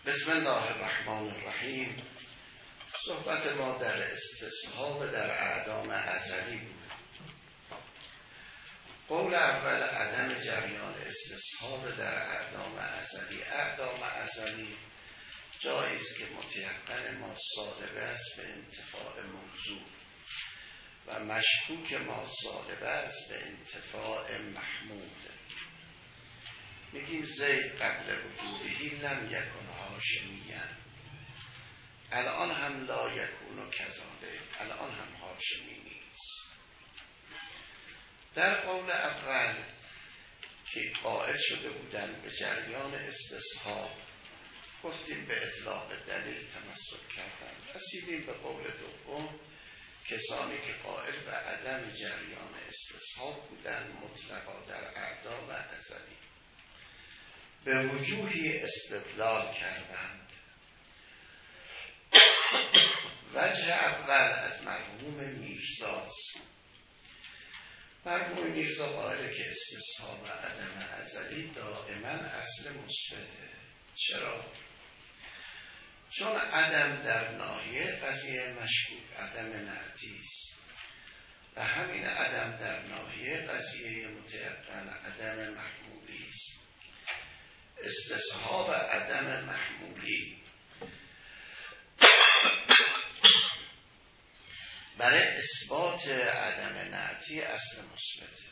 بسم الله الرحمن الرحیم. صحبت ما در استصحاب در اعدام ازلی بود. قول اول عدم جریان استصحاب در اعدام ازلی. اعدام ازلی جایی است که متیقن ما صادق است به انتفاع موضوع و مشکوک ما صادق است به انتفاع محمول. میگیم زید قبل وجودهی لم یکن هاشمیا، الان هم لا یکون کذالک، الان هم هاشمی نیست. در قول اول که قائل شده بودن به جریان استصحاب، گفتیم به اطلاق دلیل تمسک کردن. رسیدیم به قول دوم، کسانی که قائل به عدم جریان استصحاب بودن مطلقا در اعدام ازلی به وجوهی استدلال کردند. وجه اول از مرحوم میرزاست. مرحوم میرزا قائله که استصحاب عدم ازلی دائما اصل مثبته. چرا؟ چون عدم در ناحیه قضیه مشکوک عدم نعتی است و همین عدم در ناحیه قضیه متیقن عدم محمولی است. استصحاب عدم محمولی برای اثبات عدم نعتی اصل مثبته،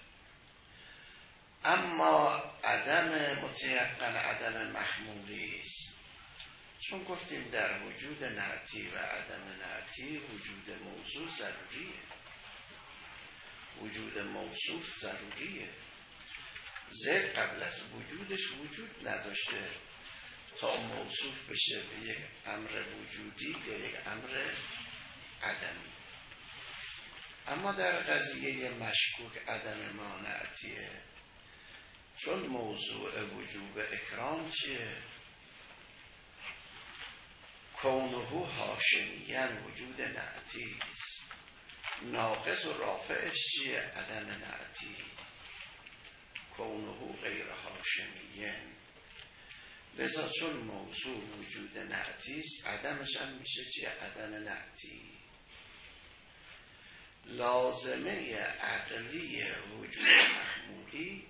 اما عدم متیقن عدم محمولی است. چون گفتیم در وجود نعتی و عدم نعتی وجود موضوع ضروریه، وجود موصوف ضروریه. زید قبل از وجودش وجود نداشته تا موصوف بشه به یک امر وجودی یا یک امر عدمی. اما در قضیه مشکوک عدم مانعتیه، چون موضوع وجوب اکرام چیه؟ کونه هاشمیان وجود نعتی است. ناقص و رافعش چیه؟ عدم نعتی. کونه غیر هاشمیان. لذا چون موضوع وجود نعتی است، عدمش هم میشه چیه؟ عدم نعتی. لازمه عقلی وجود محمولی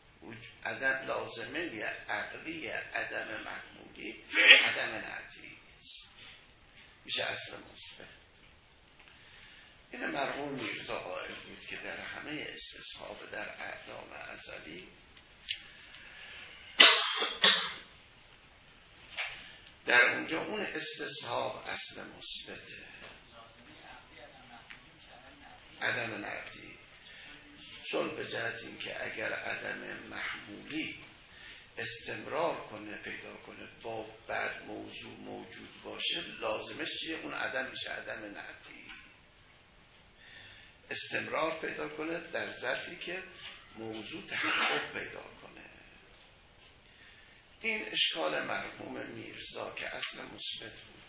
لازمه عقلی عدم محمولی عدم نعتی است، میشه اصل مثبت. این مرحوم میرزا قائل بود که در همه استصحاب در اعدام ازلی در اونجا اون استصحاب اصل مثبته، عدم نعتی. چون به جهت این که اگر عدم محمولی استمرار کنه پیدا کنه با بعد موضوع موجود باشه، لازمش چیه؟ اون عدم میشه عدم نعتی. استمرار پیدا کنه در ظرفی که موضوع تحقق پیدا کنه. این اشکال مرحوم میرزا که اصل مثبت بود.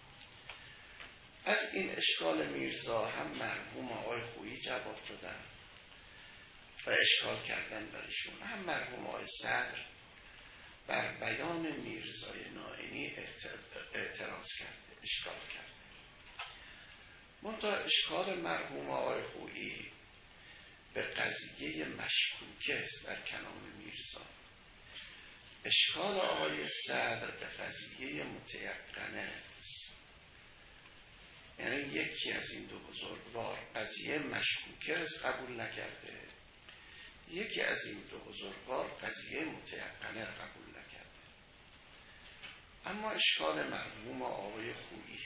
از این اشکال میرزا هم مرحوم آقای خویی جواب دادن و اشکال کردن برشون. هم مرحوم آقای صدر بر بیان میرزای نائینی اعتراض کرده، اشکال کرده. منتها اشکال مرحوم آقای خویی به قضیه مشکوکه است در کلام میرزا. اشکال آقای صدر به قضیه متیقنه است. یعنی یکی از این دو بزرگوار قضیه مشکوکه است قبول نکرده، یکی از این دو بزرگوار قضیه متیقنه را قبول نکرده. اما اشکال مرحوم آقای خویی،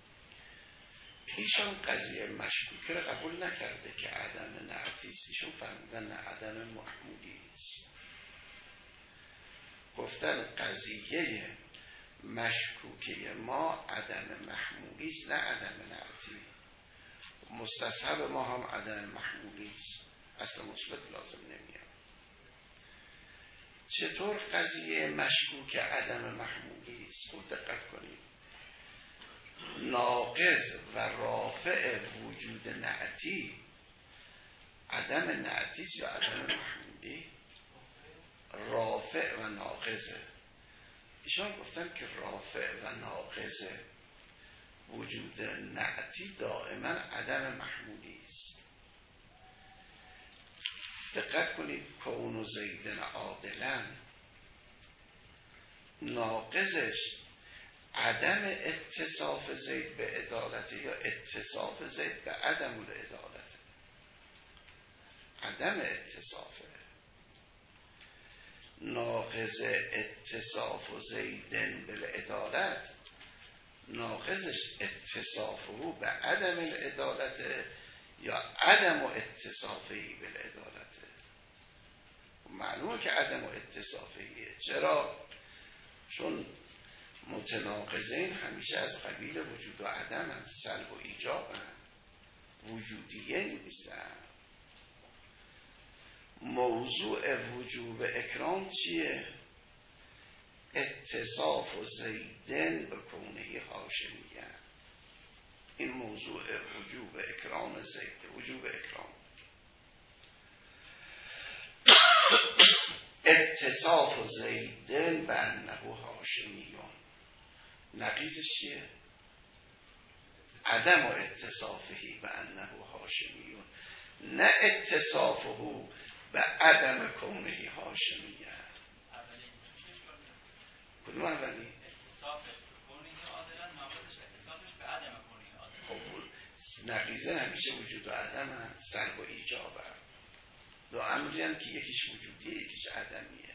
ایشان قضیه مشکوکه را قبول نکرده که عدم نعتی است، ایشان فرمودن عدم محمولی است. گفتن قضیه مشکوکه ما عدم محمولی است نه عدم نعتی. مستصحب ما هم عدم محمولی است، اصلا مثبت لازم نمیاد. چطور قضیه مشکوک عدم محمولی است؟ خوب دقت کنید. ناقض و رافع وجود نعتی عدم نعتی است یا عدم محمولی؟ رافع و ناقضه. ایشان گفتن که رافع و ناقض وجود نعتی دائما عدم محمولی است. دقت کنید کون زیدن عادلا ناقضش عدم اتصاف زید به عدالت یا اتصاف زید به عدم العدالت. عدم اتصافه ناقض اتصاف زیدن بالعدالت، ناقضش اتصافه به عدم العدالت یا عدم اتصافه بالعدالت. معلومه که عدم اتصافه. چرا؟ چون متناقضین همیشه از قبیل وجود و عدم هست، سلب و ایجاب هست، وجودیه نیستن. موضوع وجوب اکرام چیه؟ اتصاف و زیدن به کونه هاشمیه. این موضوع وجوب اکرام زید، وجوب اکرام اتصاف و زیدن به انه هاشمیون. نقیضش چیه؟ عدم و اتصافهی به انه هاشمیون، نه اتصافه به عدم کونه هاشمیه. کدوم اولی؟ اتصافش به کونه عادلا، ناقضش اتصافش به عدم کونه عادلا. خب نقیضه همیشه وجود و عدم هست، سلب و ایجاب هست. دو امری هم که یکیش وجودیه یکیش عدمیه.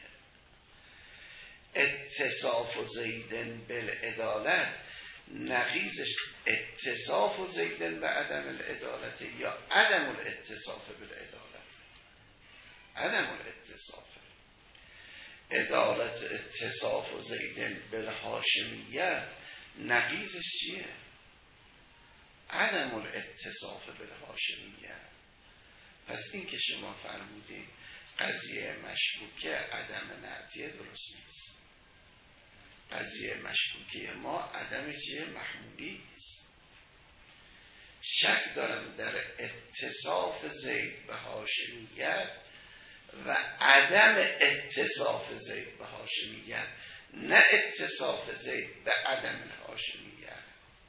اتصاف و زیدن بالعدالت نقیضش اتصاف و زیدن به عدم العدالت یا عدم الاتصاف بالعدالت. عدم الاتصاف عدالت اتصاف و زیدن بالهاشمیت نقیضش چیه؟ عدم الاتصاف بالهاشمیت. پس این که شما فرمودین قضیه مشکوکه عدم نعتیه درست نیست. قضیه مشکوکه ما عدم چیه؟ محمولی است. شک دارم در اتصاف زید به هاشمیت و عدم اتصاف زید به هاشمیت، نه اتصاف زید به عدم الهاشمیت.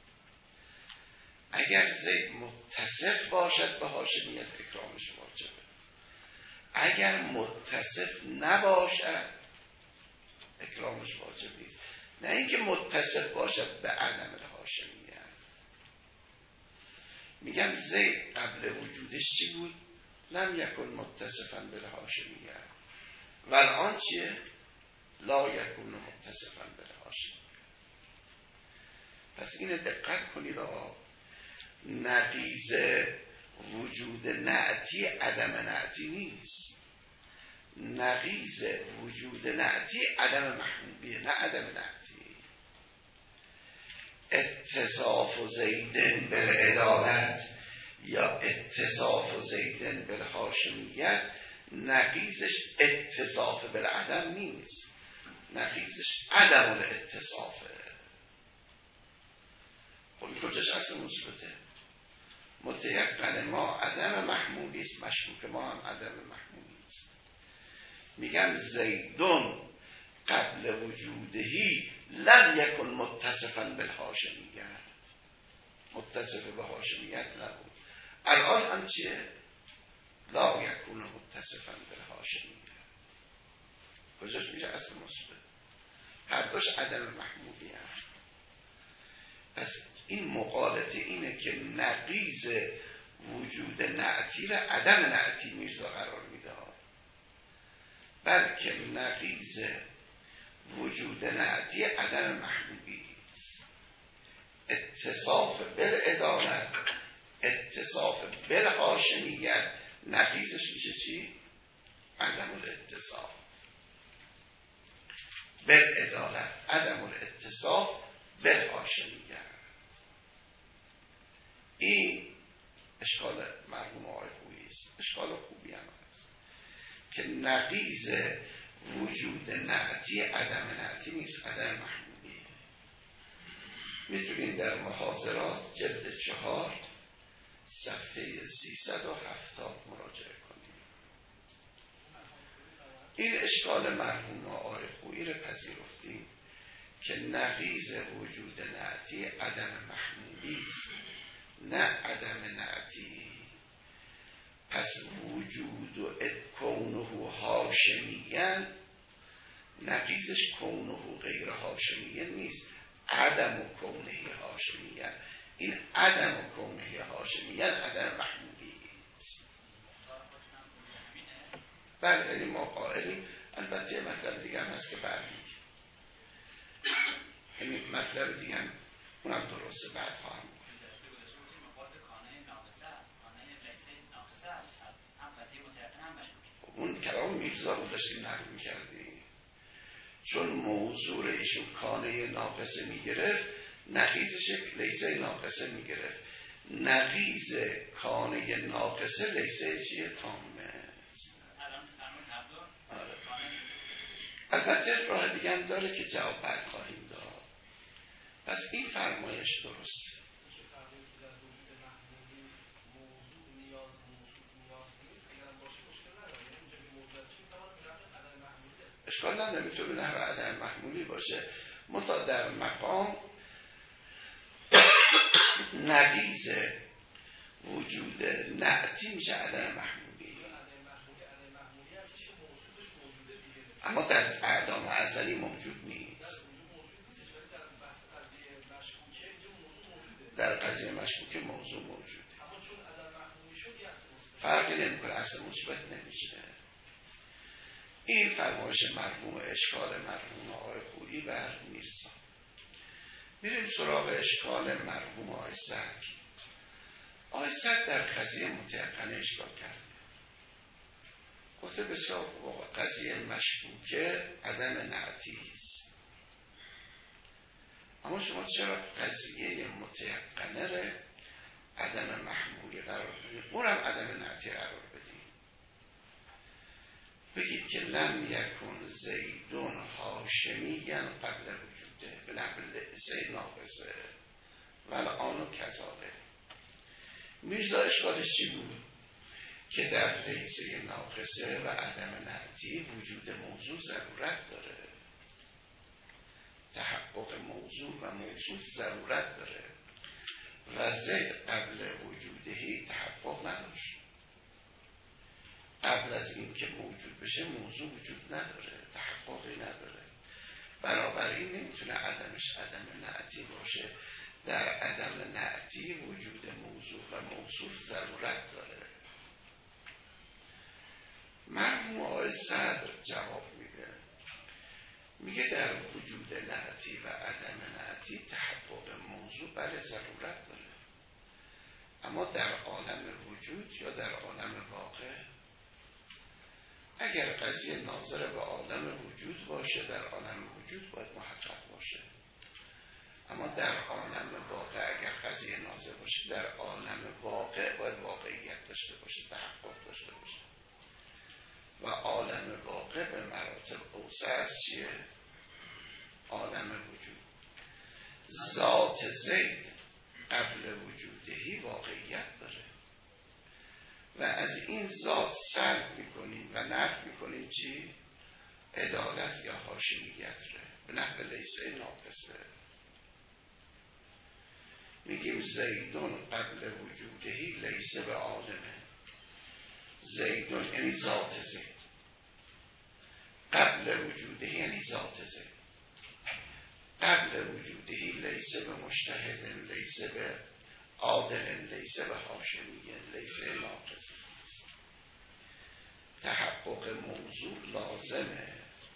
اگر زید متصف باشد به هاشمیت اکرامش واجبه، اگر متصف نباشد اکرامش واجب نیست. نه اینکه متصف باشد به عدم الهاشمیت. میگم زید قبل وجودش چی بود؟ لم یکن متصفا بالهاشمیه و الان چیه؟ لا یکون متصفا بالهاشمیه. پس اینه دقت کنید آقا، نقیض وجود نعتی عدم نعتی نیست. نقیض وجود نعتی عدم محمولیه، نه عدم نعتی. اتصاف و زیدن بالعدالت یا اتصاف و زیدن بالهاشمیت نقیضش اتصاف بالعدم نیست، نقیضش عدم الاتصافه. خب کجاش اصل مثبته؟ متیقن ما عدم محمولی است، مشکوک ما هم عدم محمولی است. میگم زیدون قبل وجودهی لم یکن متصفا بالهاشمیت، متصف به هاشمیت نبود. الان هم چیه؟ لا یکون متصفا بالهاشمیت. کجاش میشه اصل مثبت؟ هر دوش عدم محمولی هست. پس این مقالطه اینه که نقیض وجود نعتی را عدم نعتی میرزا قرار میده، بلکه نقیض وجود نعتی عدم محمولی است. اتصاف بالعدالت، اتصاف بالهاشمیت نقیضش میشه چی؟ عدم الاتصاف. بالعدالت عدم الاتصاف بالهاشمیت. این اشکال مرحوم آقای خویی است، اشکال خوبی هم هست که نقیض وجود نعتی عدم نعتی نیست، عدم محمولیه. میتونین در محاضرات جلد 4 صفحه 370 مراجعه کنیم. این اشکال مرحوم آقای خویی رو پذیرفتیم که نقیض وجود نعتی عدم محمولی است، نه عدم نعتی. پس وجود و کونه هاشمیاً، نقیضش کونه غیر هاشمیه نیست، عدم و کونه هاشمیه. این عدم و کونه هاشمیه عدم محمولی است. بله یعنی ما قائلیم. البته مطلب دیگه هم هست که برمیگه، یعنی مطلب دیگه هم اونم درسته، بعد خواهم گفت. اون کلام میرزا رو داشتیم نقل میکردیم، چون موضوع ایشون کانه ناقصه میگرفت، نقیضش لیسه ناقصه میگرفت. نقیض کانه ناقصه لیسه چیه؟ تامه. آره. البته راه دیگه هم داره که جواب بعد خواهیم داد. پس این فرمایش درسته. اشکال نداره، میتونه به نحو عدم محمولی باشه، منتها در مقام نقیض وجود نعتی میشه عدم محمولی. اما در اعدام ازلی موجود نیست. در قضیه مشکوکه موضوع موجوده، فرقی نمیکنه، اصلا مثبت نمیشه. این فرمایش مرحوم اشکال مرحوم آقای خویی بر میرزا. میریم سراغ اشکال مرحوم آقای صدر. آقای صدر در قضیه متیقنه اشکال کرده، گفته بسیار قضیه مشکوکه عدم نعتی است. اما شما چرا قضیه متیقنه را عدم محمولی قرار بدید، اونم عدم نعتی قرار بدید؟ بگید که لم یکن زیدون هاشمیاً قبل وجوده به نحو لیسه ناقصه والآن کذالک. میرزا اشکالش چی بود؟ که در لیسه ناقصه و عدم نعتی وجود موضوع ضرورت داره، تحقق موضوع و موصوف ضرورت داره و زید قبل وجودهی تحقق نداشت. قبل از این که موجود بشه موضوع وجود نداره، تحققی نداره، بنابراین نمیتونه عدمش عدم نعتی باشه. در عدم نعتی وجود موضوع و موصوف ضرورت داره. مرحوم آقای صدر جواب میده، میگه در وجود نعتی و عدم نعتی تحقق موضوع بله ضرورت داره، اما در عالم وجود یا در عالم واقع، اگر قضیه ناظر به عالم وجود باشه در عالم وجود باید محقق باشه، اما در عالم واقع اگر قضیه ناظر باشه در عالم واقع باید واقعیت داشته باشه، تحقق داشته باشه. و عالم واقع به مراتب اوسع از چیه؟ عالم وجود. ذات زید قبل وجودهی واقعیت داره و از این ذات سلب میکنیم و نفی میکنیم چی؟ عدالت یا حاشیت ره به نحو لیسه ناقصه. میگیم زیدون قبل وجودهی لیسه به عالمه. زیدون یعنی ذات زید، قبل وجودهی یعنی ذات زید. قبل وجودهی لیسه به مجتهد، لیسه به عادل، لیسه به حاشمی، لیسه ناقصه. تحقق موضوع لازمه،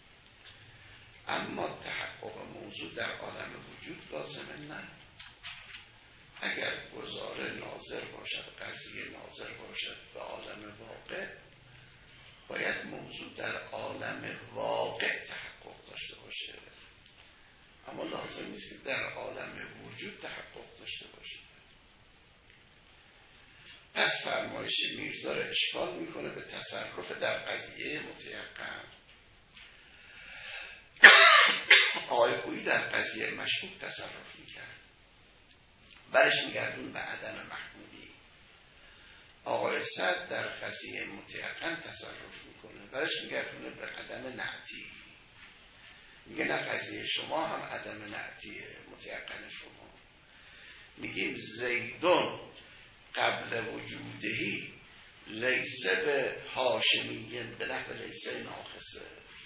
اما تحقق موضوع در عالم وجود لازمه نه. اگر گزاره ناظر باشد، قضیه ناظر باشد به عالم واقع، باید موضوع در عالم واقع تحقق داشته باشه، اما لازم نیست که در عالم وجود تحقق داشته باشه. پس فرمایش میرزا را اشکال میکنه به تصرف در قضیه متیقن. آقای خویی در قضیه مشکوک تصرف میکرد، برش میگردون به عدم محمولی. آقای صدر در قضیه متیقن تصرف میکنه، برش میگردونه به عدم نعتی. میگه نه قضیه شما هم عدم نعتیه متیقن شما. میگیم زیدون قبل وجودهی لیسه به هاشمیین به نحو لیسه ناقصه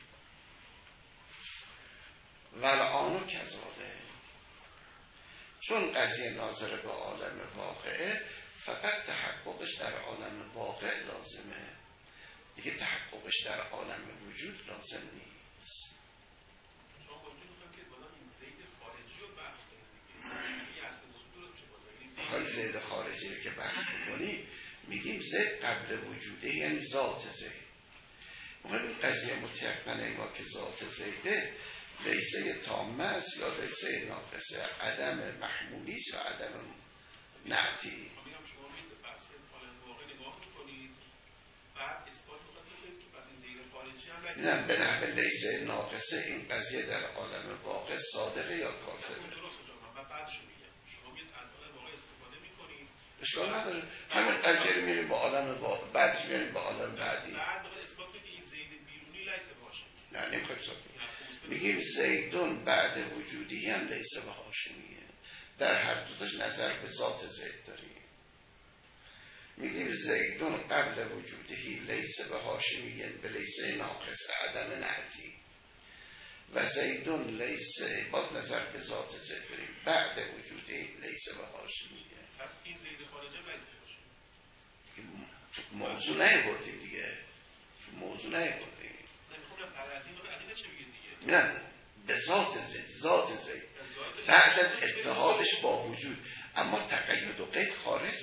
والآن کذالک، چون قضیه ناظر به عالم واقعه فقط تحققش در عالم واقع لازمه، دیگه تحققش در عالم وجود لازم نیست. شما خودتون میخوایم که بالا این زید خارجی رو بحث کنید دیگه، اصل اصول درست میشه زید خارجی رو که بحث میکنی میگیم زید قبل وجوده یعنی ذات زید. مهم این قضیه متیقن ما که ذات زیده لیسه تامه است یا لیسه ناقصه، عدم محمولی است یا عدم نعتی. شما میگید به بحث عالم واقع نگاه میکنید بعد اثبات میکنید که پس این زید خارجی هم نه به نحو لیسه ناقصه این قضیه در عالم واقع صادقه یا کاذبه. درست شما بعدش میگم شما میگید عالم واقع استفاده میکنید اشکال نداره، همین قضیه رو میریم با عالم واقع بعدش میریم با عالم بعدی. بعد بخواد اثبات کنید این زید بیرونی لیسه باشه. نه نمیخوایم اثبات کنیم. میگیم زیدون بعد وجودی هم لیسه به هاشمیه، در هر دوتاش نظر به ذات زید داریم. میگیم زیدون قبل وجودهی لیسه به هاشمیه به لیسه ناقص عدم نعتی و زیدون لیسه باز نظر به ذات زید داریم بعد وجودهی لیسه به هاشمیه. پس این زید خارجه لیسه باشه. موضوع نیاوردیم دیگه، موضوع نیاوردیم. نمیخوام بعد از این چه میگید دیگه؟ نه به ذات زید بعد از اتحادش با وجود، اما تقید و قید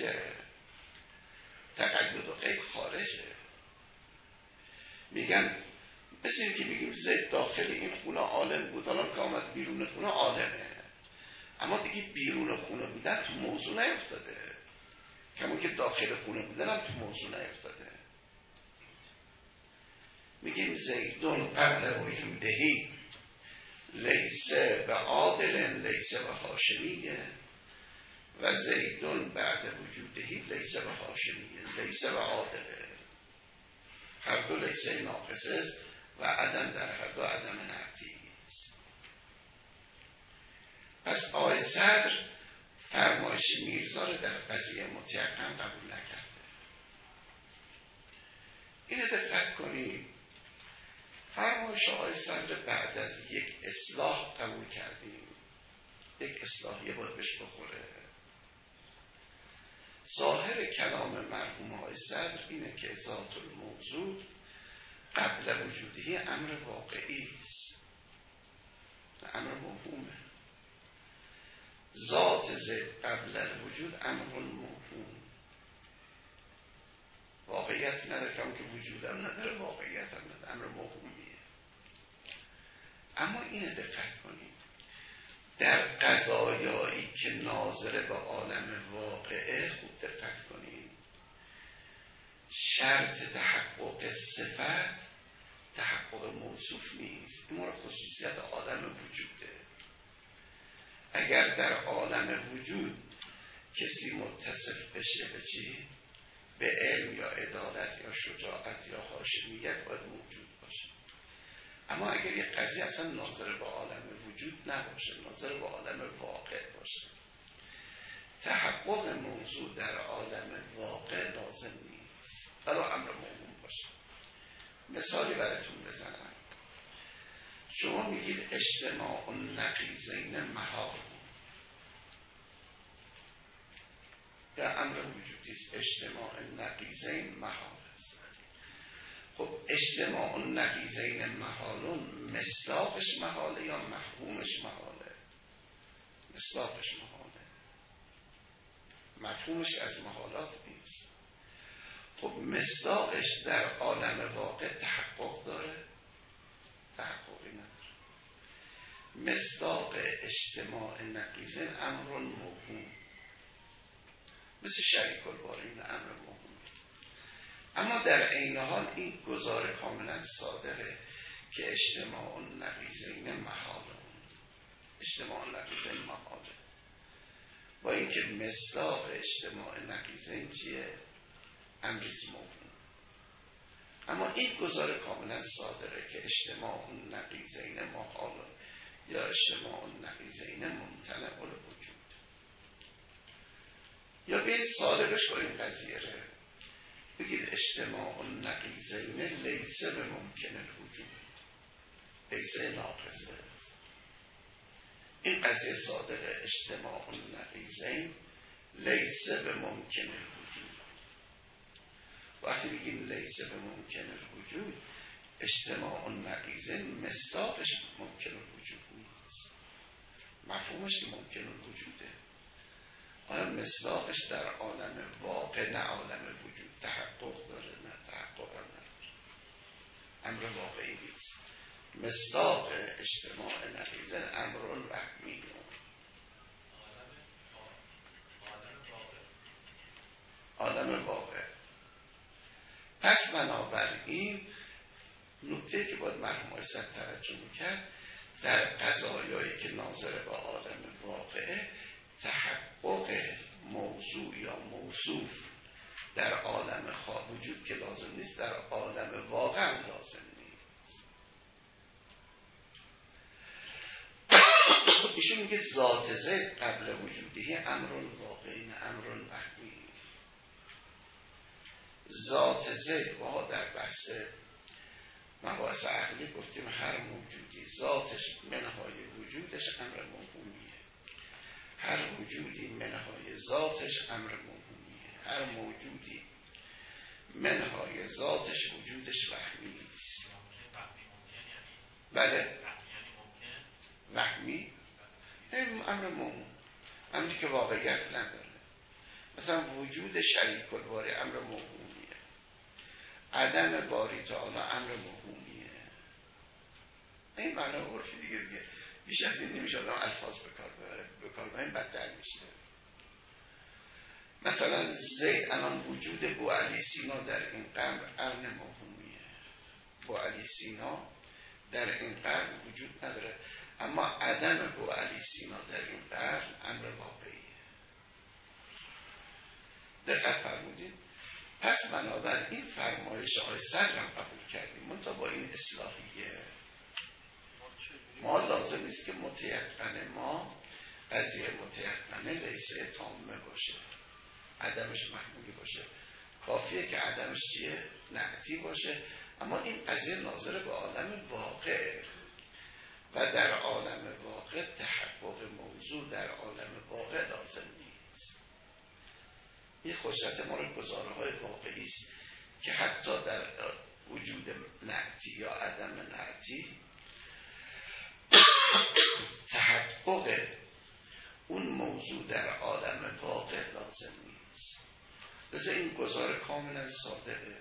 خارجه. میگن مثل این که میگیم زید داخل این خونه عالم بود، الان که آمد بیرون خونه عالمه، اما دیگه بیرون خونه بودن تو موضوع نیفتاده، کمون که داخل خونه بودن هم تو موضوع نیفتاده. میگیم زیدون قبل وجودهی لیسه به عادل لیسه به هاشمیه و زیدون بعد وجودهی لیسه به هاشمیه لیسه به عادله، هر دو لیسه ناقصه است و عدم در هر دو عدم نعتی است. پس آقای صدر فرمایش میرزا رو در قضیه متیقن قبول نکرده. اینو دقت کنید، فرمایش آقای صدر بعد از یک اصلاح قبول کردیم، یک اصلاحیه باید بهش بخوره. ظاهر کلام مرحوم آقای صدر اینه که ذات الموضوع قبل وجودی امر واقعی است، امر مفهومه. ذات زید قبل الوجود امر مفهوم، واقعیت نداره، کم که وجود هم نداره واقعیت هم نداره، امر مفهومیه. اما اینه دقت کنید، در قضایایی که ناظر به عالم واقعه خوب دقت کنید، شرط تحقق صفت تحقق موصوف نیست، این خصوصیت عالم وجوده. اگر در عالم وجود کسی متصف بشه به چی؟ به علم یا عدالت یا شجاعت یا هاشمیت باید موجود باشه. اما اگر یک قضیه اصلا ناظر به عالم وجود نباشه، ناظر به عالم واقع باشه، تحقق موضوع در عالم واقع لازم نیست، برای امر مهم باشه. مثالی براتون بزنم، شما میگید اجتماع النقیضین محال، یا امر وجودی است، اجتماع النقیضین محال است. خب اجتماع النقیضین محالون مصداقش محاله یا مفهومش محاله؟ مصداقش محاله، مفهومش از محالات نیست. خب مصداقش در عالم واقع تحقق داره؟ تحققی نداره. مصداق اجتماع نقیضین امر موهوم، مثل شریک البارین امر موهوم. اما در عین حال این گزاره کاملا صادقه که اجتماع نقیضین محاله، اجتماع نقیضین محاله، با اینکه مصداق اجتماع نقیضین چیه؟ امریز موهوم. اما این گزاره کاملا صادره که اجتماع النقیضین محال یا اجتماع النقیضین ممتنع الوجود. یا بیایید سالبش کنیم قضیه رو، بگید اجتماع النقیضین لیسه به ممکن الوجود، لیسه ناقصه است. این قضیه صادره، اجتماع النقیضین لیسه به ممکن الوجود. وقتی بگیم لیسه به ممکن الوجود، اجتماع النقیضین مصداقش ممکن الوجود نیست. مفهومش که ممکن الوجوده، آیا مصداقش در عالم واقع نه عالم وجود تحقق داره؟ نه تحقق نداره، امر واقعی نیست. مصداق اجتماع نقیضین امر وهمی، عالم واقع. پس بنابراین نکته که باید مرحوم آیت توجه میکرد، در قضایایی که ناظر به عالم واقعه، تحقق موضوع یا موصوف در عالم وجود که لازم نیست، در عالم واقع هم لازم نیست. ایشون میگه ذات زید قبل وجودی امر واقعی نه امر وهمی. ذات زید ما در بحث مباحث عقلی گفتیم هر موجودی ذاتش منهای وجودش امر موهومیه، هر وجودی منهای ذاتش امر موهومیه، هر موجودی منهای ذاتش وجودش وهمی است. بله وهمی امر موهوم، امری که واقعیت نداره. مثلا وجود شریک الباری امر موهومیه، عدم باری تعالی امر موهومیه. این معنی عرفی دیگه بیش از این نمیشه آدم الفاظ بکار ببره بدتر میشه. مثلا زید الان وجود بو علی سینا در این قرن موهومیه، بو علی سینا در این قرن وجود نداره، اما عدم بو علی سینا در این قرن امر واقعیه. دقت فرمودید؟ پس بنابراین فرمایش آقای صدر هم قبول کردیم، منتها با این اصلاحیه. ما لازم نیست که متیقن ما قضیه متیقنه لیسه تامه باشه، عدمش محمولی باشه، کافیه که عدمش چیه؟ نعتی باشه. اما این قضیه ناظر به عالم واقع و در عالم واقع تحقق موضوع در عالم واقع لازم نیست. این خصوصیت مورد گزارهای واقعی است که حتی در وجود نعتی یا عدم نعتی تحقق اون موضوع در عالم واقع لازم نیست. لذا این گزار کاملا صادقه.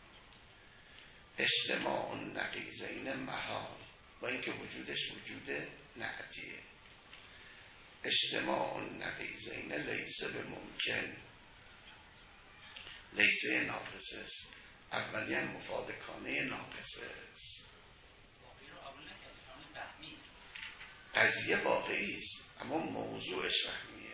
اجتماع النقیضین محال، با اینکه وجودش وجود نعتیه. اجتماع النقیضین لیسه به ممکن، لیسه ناقصه است. اولی هم مفادکانه ناقصه است. قضیه واقعی است اما موضوعش وهمیه.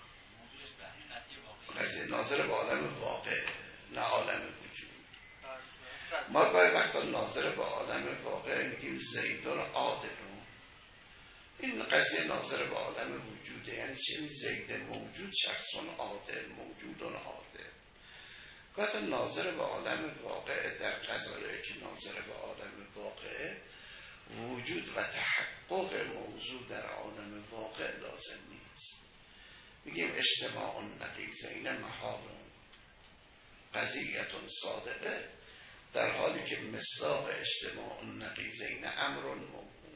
قضیه ناظر به عالم واقع نه عالم وجود. ما گاهی وقتا ناظر به عالم واقع میگیم زیدون عادلون، این قضیه ناظر به عالم وجوده. یعنی چه؟ زید موجود شخصون عادل، موجودون عادل. گاهی ناظر به عالم واقع در قضایایی که ناظر به عالم واقع وجود و تحقق موضوع در عالم واقع لازم نیست. میگیم اجتماع النقیضین محالون، قضیتون صادقه، در حالی که مصداق اجتماع النقیضین امر موهوم.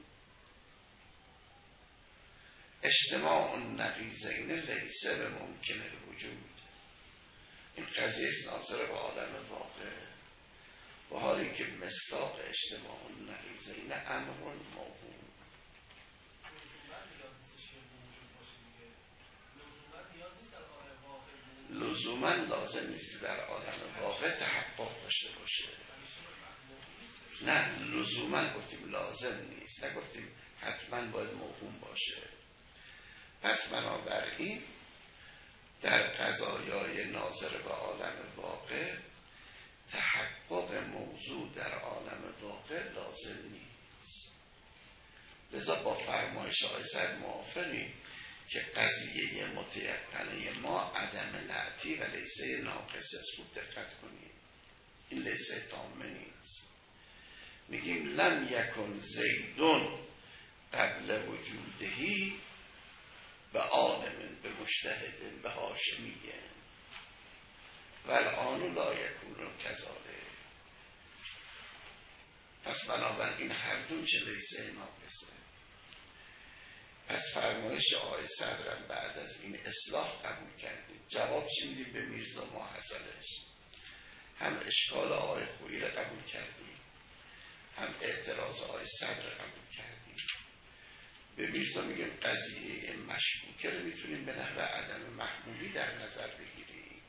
اجتماع النقیضین لیسه به ممکن الوجود، این قضیه ناظر به عالم واقع، و حالی که مصداق اجتماع النقیضین امر موهوم. لزوما لازم نیست در عالم واقع تحقق داشته باشه. نه لزوما گفتیم لازم نیست، نگفتیم حتما باید موهوم باشه. پس بنابراین در قضایای ناظر به عالم واقع تحقق موضوع در عالم واقع لازم نیست. لذا با فرمایش آقای سعد موافقیم که قضیه متیقنه ما عدم نعتی و لیسه ناقص است. بود دقت کنیم، این لیسه تامه نیست. میگیم لم یکن زیدون قبل وجودهی به عالم به مجتهد به هاشمیه و الان لا یکون کذالک. پس بنابراین هر دو چه لیسه ناقصه. پس فرمایش آقای صدرم بعد از این اصلاح قبول کردیم. جواب چی میدیم به میرزا ماحصلش؟ هم اشکال آقای خویی را قبول کردیم، هم اعتراض آقای صدر قبول کردیم. به میرزا میگیم قضیه مشکوکه رو میتونیم به نحو عدم محمولی در نظر بگیریم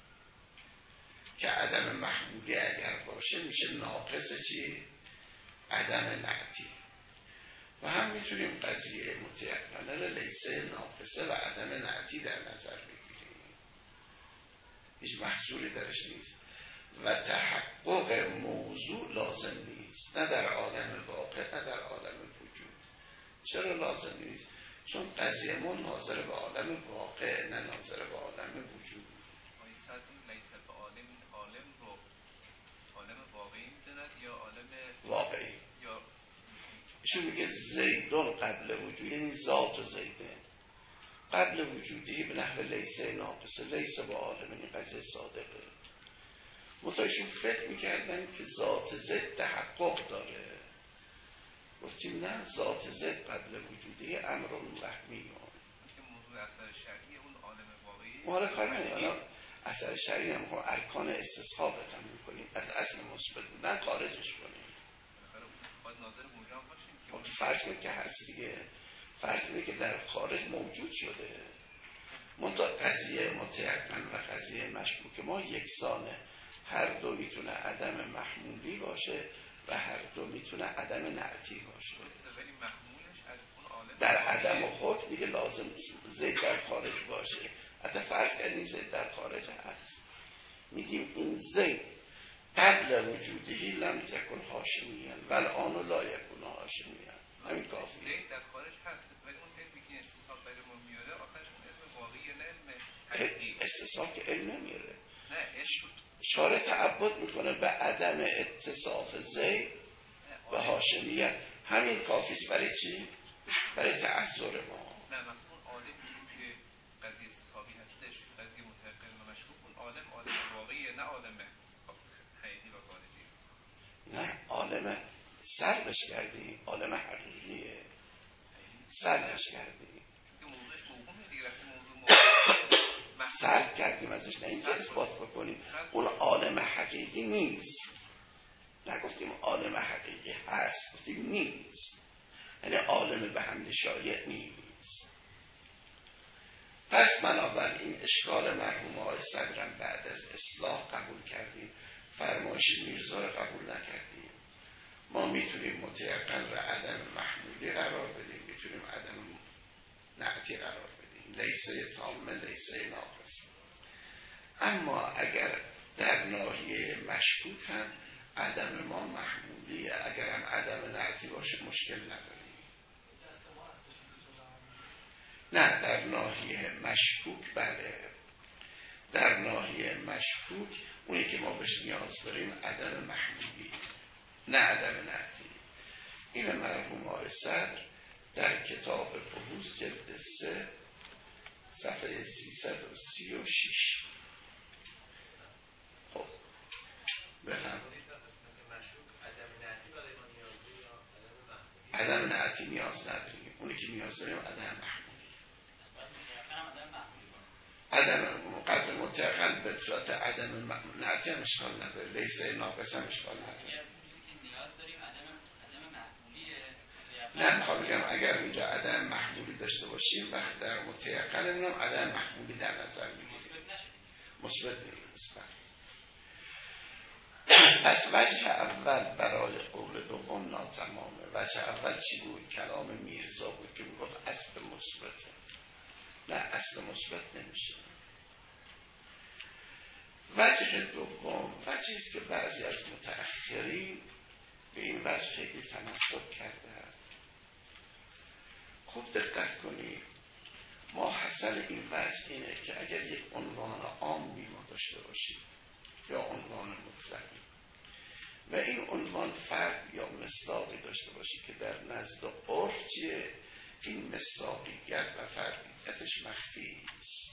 که عدم محمولی اگر باشه میشه ناقص چی؟ عدم نعتی. و هم میتونیم قضیه متیقنه رو لیسه ناقصه و عدم نعتی در نظر بگیریم. هیچ محصولی درش نیست. و تحقق موضوع لازم نیست، نه در عالم واقع نه در عالم وجود. چرا لازم نیست؟ چون قضیه ما ناظر به عالم واقع نه ناظر به عالم وجود. لیسه به عالم رو عالم واقعی میدند یا عالم واقعی؟ یا ایشون میگه زیدون قبل وجود، یعنی ذات زیده قبل وجودی به نحو لیسه ناقصه. لیسه با عالم، این قضیه صادقه. متایشون فکر میکردن که ذات زید تحقق داره. گفتیم نه، ذات زید قبل وجودی امر وهمی. که موضوع اثر شرعی اون عالم واقعی مال کار نمیدونم. اثر شرعی هم ارکان استصحاب بتمیم کنیم، از اصل مثبت بودن خارجش کنیم. باید ناظر موجب باشیم که فرض کنید که هست دیگه. فرض کنید که در خارج موجود شده. منتها قضیه متیقن و قضیه مشکوک ما یکسانه. هر دو میتونه عدم محمولی باشه و هر دو میتونه عدم نعتی باشه. ولی محمولش از اون عالم در عدم خود دیگه لازم زید در خارج باشه. حتی فرض کردیم زید در خارج هست، میگیم این زید قبل وجودی لم تکن هاشمیان و الان لا یکون هاشمیان. همین کافیه. زید در خارج هست ولی اون علمی که استصحاب برای ما میاره آخرش علم واقعی نه علم حقیقی. استصحاب که علم نمیاره. نه علم شارع تعبد میکنه به عدم اتصاف زید و هاشمیت. همین کافیست. برای چی؟ برای تعذر ما. نه مثلا اون عالمی که قضیه استصحابی هستش، قضیه متقن و مشکوک، اون عالم واقعیه نه عالم حقیقی و خارجی. نه، عالم سلبش کردیم، عالم حقیقیه سلبش کردیم. چون موضوعش موهومه دیگه. وقتی موضوع سلب کردیم ازش، نه اینکه اثبات بکنیم. اون عالم حقیقی نیست. نگفتیم عالم حقیقی هست، گفتیم نیست. یعنی عالم به حمل شایع نیست. پس بنابراین اشکال مرحوم آقای صدرم بعد از اصلاح قبول کردیم، فرمایش میرزا رو قبول نکردیم. ما میتونیم متیقن را عدم محمولی قرار بدیم، میتونیم عدم نعتی قرار بدیم، لیسه تامه لیسه ناقص. اما اگر در ناحیه مشکوک هم عدم ما محمولیه، اگر هم عدم نعتی باشه مشکل نداریم. نه، در ناحیه مشکوک بله. در ناحیه مشکوک اونی که ما بهش نیاز داریم عدم محمولی نه عدم نعتی. این مرحوم آقای صدر در کتاب بحوث جلد 3 صفحه 336. خب بفرمایید. عدم نعتی نیاز نداریم. اونی که نیاز داریم عدم محمولی. عدم قدر متقن به صورت عدم نعتی هم اشکال نداره، لیسه ناقص هم اشکال نداره. نه میخوام بگم اگر اینجا عدم محمولی داشته باشیم وقت در متقن اینم عدم محمولی در نظر میگیریم، مثبت نیست. پس وجه اول برای قول دوم ناتمامه. وجه اول چی بود؟ کلام میرزا بود که میگفت اصل مثبته. نه، اصل مثبت نمیشه. وجه دوم وجهیست که بعضی از متأخرین به این وجه خیلی تمسک کردن. خوب دقت کنید، ما حاصل این وجه اینه که اگر یک عنوان عامی ما داشته باشیم یا عنوان مطلقی و این عنوان فرد یا مصداقی داشته باشی که در نزد عرف چیه؟ این مصداقیت و فردیتش مخفی است.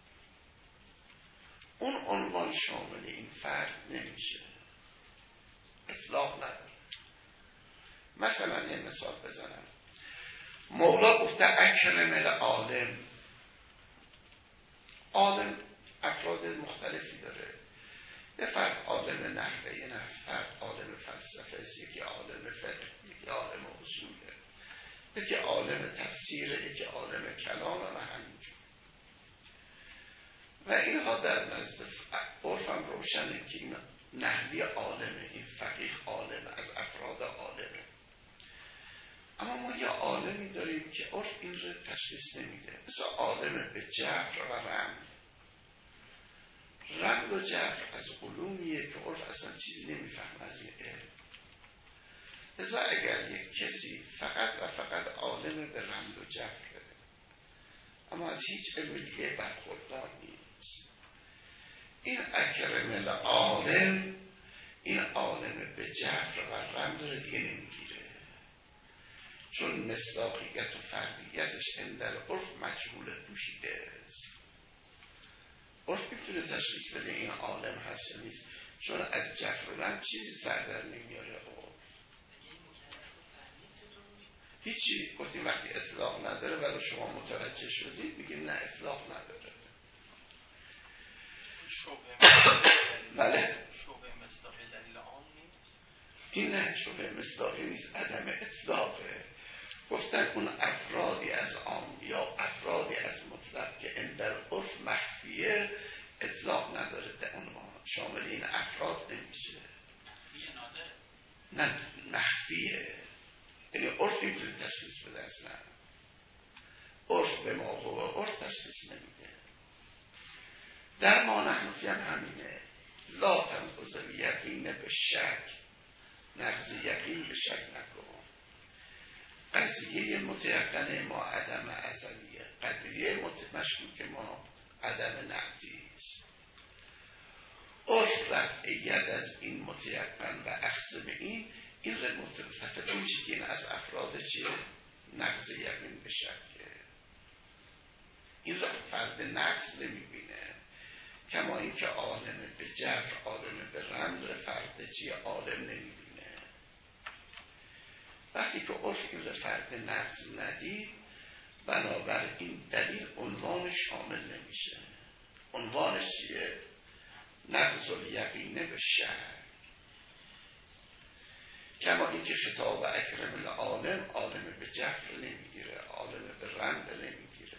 اون عنوان شامل این فرد نمیشه، اطلاق نداره. مثلا یه مثال بزنم، مولا گفته اکرم العالم. عالم افراد مختلفی داره، یه فرد عالم نحوه، یه فرد عالم فلسفه، یکی عالم فقه، یکی عالم اصوله، یکی عالم تفسیره، یکی عالم کلامه و همینجور. و اینها در نزد عرفم روشنه که این نحوی عالمه، این فقیه عالمه، از افراد عالمه. اما ما یه عالمی داریم که عرف این رو تشخیص نمیده، مثل عالم به جفر و رمل. رمل و جفر از علومیه که عرف اصلا چیزی نمیفهمه از این علم. لذا اگر یک کسی فقط و فقط عالم به رمل و جفره اما از هیچ علم دیگه برخوردار نیست، این اکرم العالم، این عالم به جفر و رمل رو دیگه نمیگیره، چون مصداقیت و فردیتش اندر عرف مجهول پوشیده است. عرف میتونه تشخیص بده این عالم هست یا نیست، چون از جفر و رمل چیزی سر در نمیاره. هیچی. گفتیم وقتی اطلاق نداره ولی شما متوجه شدید میگیم نه اطلاق نداره. بله شبه مصداقی دلیل عام نیست. این نه شبه مصداقی نیست، عدم اطلاقه. گفتن اون افرادی از عام یا افرادی از مطلق که اندر عرف مخفیه اطلاق نداره، در اون شامل این افراد نمیشه. مخفیه نادره؟ نه مخفیه، یعنی عرف میتونه تشخیص بده، اصلا عرف به ما و عرف تشخیص نمیده. در ما نحنفی هم همینه، لا تنقض الیقین به شک، نقض یقین به شک نکن. قضیه متیقن ما عدم ازلیه، قضیه مشکوک ما عدم نقدی است. عرف رفع ید از این متیقن و اخذ به این را متفقه اون چی که این از افراد چیه؟ نقض یقین به شکه. این را فرد نقض نمیبینه، کما این که عالم به جفر عالم به رمل فرد چیه؟ عالم نمیبینه. وقتی که عرف این را فرد نقض ندید، بنابراین دلیل عنوان شامل نمیشه. عنوانش چیه؟ نقض الیقین به شک. کما این که خطاب اکرم العالم عالم به جفر نمیگیره، عالم به رمل نمیگیره.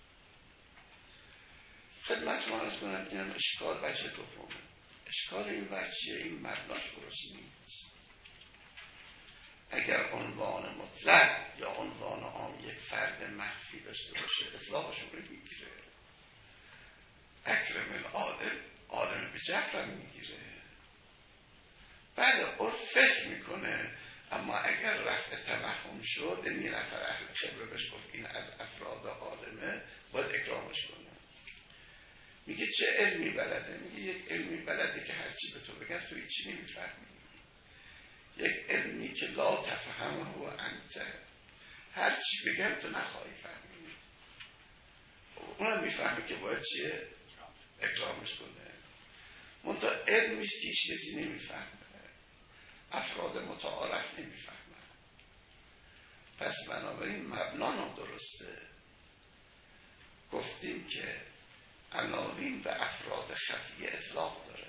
خدمت ما از کنم اینم اشکال وجه دومه. اشکال این وجه این مبناش درست نیست. اگر عنوان مطلق یا عنوان عام یک فرد مخفی داشته باشه اطلاقشون رو میگیره. اکرم العالم عالم به جفر میگیره. بله عرف فکر میکنه، اما اگر رفع توهم شد یه نفر اهل خبره بهش گفت این از افراد عالمه، باید اکرامش کنه. میگه چه علمی بلده؟ میگه یک علمی بلده که هرچی به تو بگن تو هیچی نمیفهمی. یک علمی که لا تفهمه و انت، هرچی بگن تو نخواهی فهمی. اونم میفهمی که باید چیه؟ اکرامش کنه. منتها علمیست که هیچ کسی نمیفهمه، افراد متعارف نمیفهمن. پس بنابراین مبنا نادرسته. گفتیم که عناوین و افراد خفیه اطلاق داره.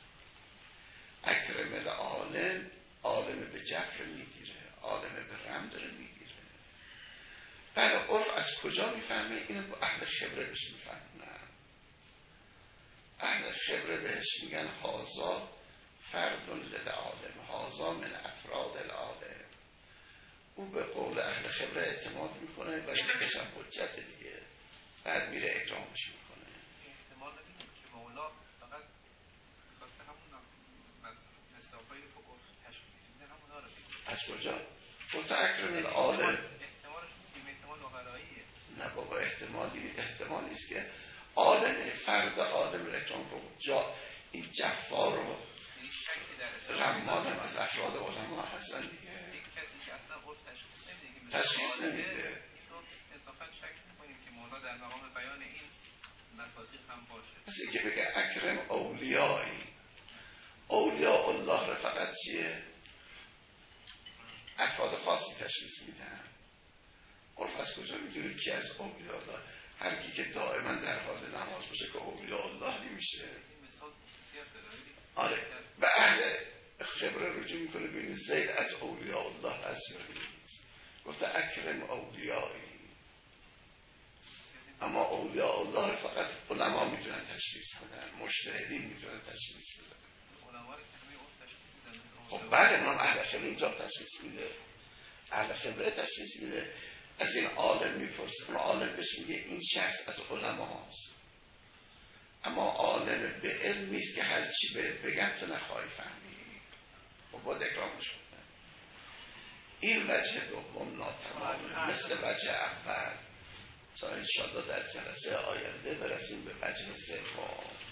اکرم العالم عالم به جفر میگیره، عالم به رم داره میگیره. بله عرف از کجا میفهمه؟ اینو با اهل خبره بهش میفهمن. اهل خبره بهش میگن هازا فرد للعالم، هازا من افراد العالم. او به قول اهل خبره اعتماد میکنه و این هم حجت دیگه، بعد میره اکرامش میکنه. احتمال بدیم که مولا فقط مثل همون مسائل فوق تشخیصی میدن همون رو بگید. از کجا؟ گفت اکرم العالم. احتمالش بودیم احتمال واقعاییه. نه بابا احتمالی است که عالم فرد عالم رکان رو جا این جفار رو رمان هم از افراد علما هستن دیگه. یک کسی که اصلا عرف تشخیص نمیده. انصافا شک می‌کنیم که مولا در مقام بیان این مصادیق هم باشه. مثل که بگه اکرم اولیایی، اولیاء الله رو فقط چیه؟ افراد خاصی تشخیص میدن. عرف از کجا میدونه کی از اولیاء الله؟ هر کی که دائما در حال نماز باشه که اولیاء الله نمیشه. این مثال آره و اهل خبره رجوع میکنه ببین زید از اولیاء الله هست یا نیست. گفته اکرم اولیایی، اما اولیاء الله رو فقط علما میتونن تشخیص بدن، مجتهدین میتونن تشخیص بدن. علما رو که همه عرف تشخیص میدن. خب بله ما اهل خبره اینجا تشخیص میده، اهل خبره تشخیص میده. از این عالم میپرسه، اما عالم بهش میگه این شخص از علما هست، اما عالم به علم نیست که هر چی بگم تو نخواهی فهمی. خب باید اکرامش کنه. این وجه دوم ناتمامه مثل وجه اول. تا انشاءالله در جلسه آینده برسیم به وجه سوم.